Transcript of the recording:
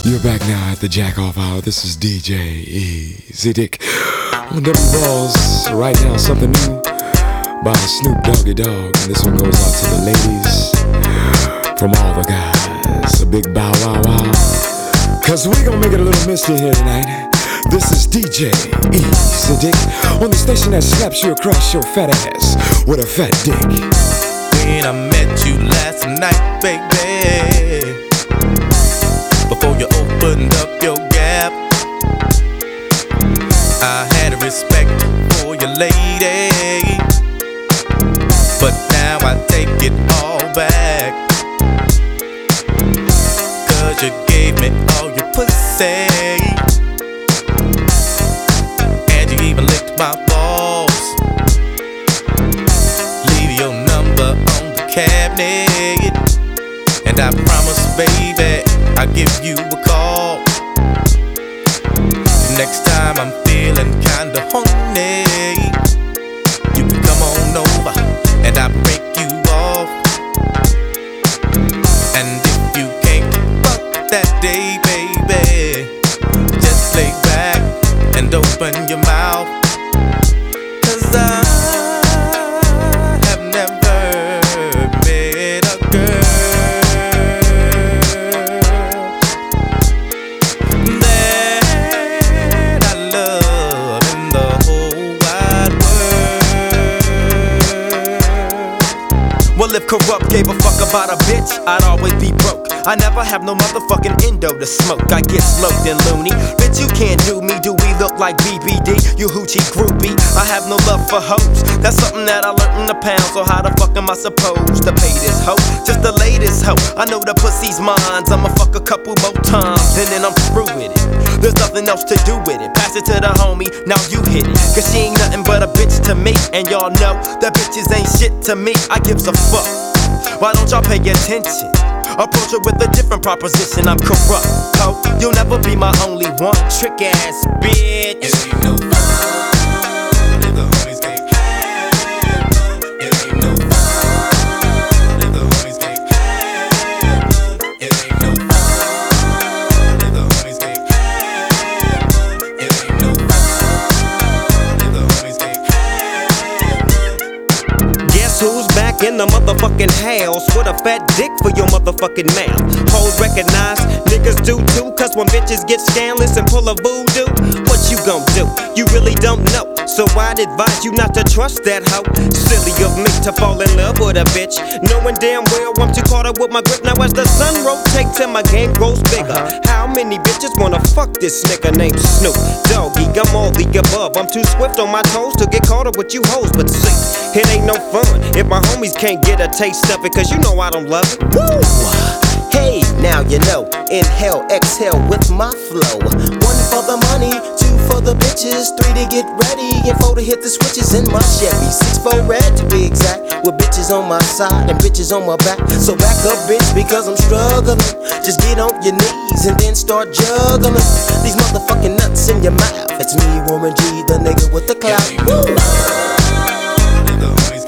You're back now at the Jack Off Hour. This is DJ Easy Dick on them balls. Right now, something new by Snoop Doggy Dogg. And this one goes out to the ladies from all the guys. A big bow wow wow. Cause we gonna make it a little misty here tonight. This is DJ Easy Dick on the station that slaps you across your fat ass with a fat dick. When I met you last night, baby, before you opened up your gap, I had a respect for your lady, but now I take it all back. Cause you gave me all your pussy, and you even licked my balls. Leave your number on the cabinet, and I promise, baby, I'll give you a call. Next time I'm feeling kinda horny, you can come on over and I'll break you off. And if you can't fuck that day, baby, just lay back and open your mouth. Cause I have never met a girl if corrupt gave a fuck about a bitch, I'd always be broke. I never have no motherfucking endo to smoke. I get sloped and loony. Bitch, you can't do me. Do we look like BBD? You hoochie groupie. I have no love for hoes. That's something that I learned in the pound. So how the fuck am I supposed to pay this hoe? Just the latest hoe. I know the pussy's mine. I'ma fuck a couple more times and then I'm through with it. There's nothing else to do with it. Pass it to the homie, now you hit it. Cause she ain't nothing but a bitch to me. And y'all know that bitches ain't shit to me. I gives a fuck. Why don't y'all pay attention? Approach her with a different proposition. I'm corrupt, ho. You'll never be my only one. Trick ass bitch. It ain't no fun if the homies can't have fun. It ain't no fun if the homies can't have fun. It ain't no fun if the homies can't have fun. It ain't no fun if the homies can't have fun. Guess who's back in the motherfucking house with a fat dick for your motherfucking mouth? Hoes recognize, niggas do too. Cause when bitches get scandalous and pull a voodoo, what you gon' do? You really don't know. So I'd advise you not to trust that hoe. Silly of me to fall in love with a bitch, knowing damn well I'm too caught up with my grip. Now as the sun rotates and my game grows bigger, how many bitches wanna fuck this nigga named Snoop Doggy? I'm all the above. I'm too swift on my toes to get caught up with you hoes. But see, it ain't no fun if my homies can't get a taste of it. Cause you know I don't love it. Woo! Hey, now you know. Inhale, exhale with my flow. 1 for the money, 2 for the bitches, 3 to get ready, and 4 to hit the switches in my Chevy. 6 for red to be exact, with bitches on my side and bitches on my back. So back up, bitch, because I'm struggling. Just get on your knees and then start juggling these motherfucking nuts in your mouth. It's me, Warren G, the nigga with the clout. Woo!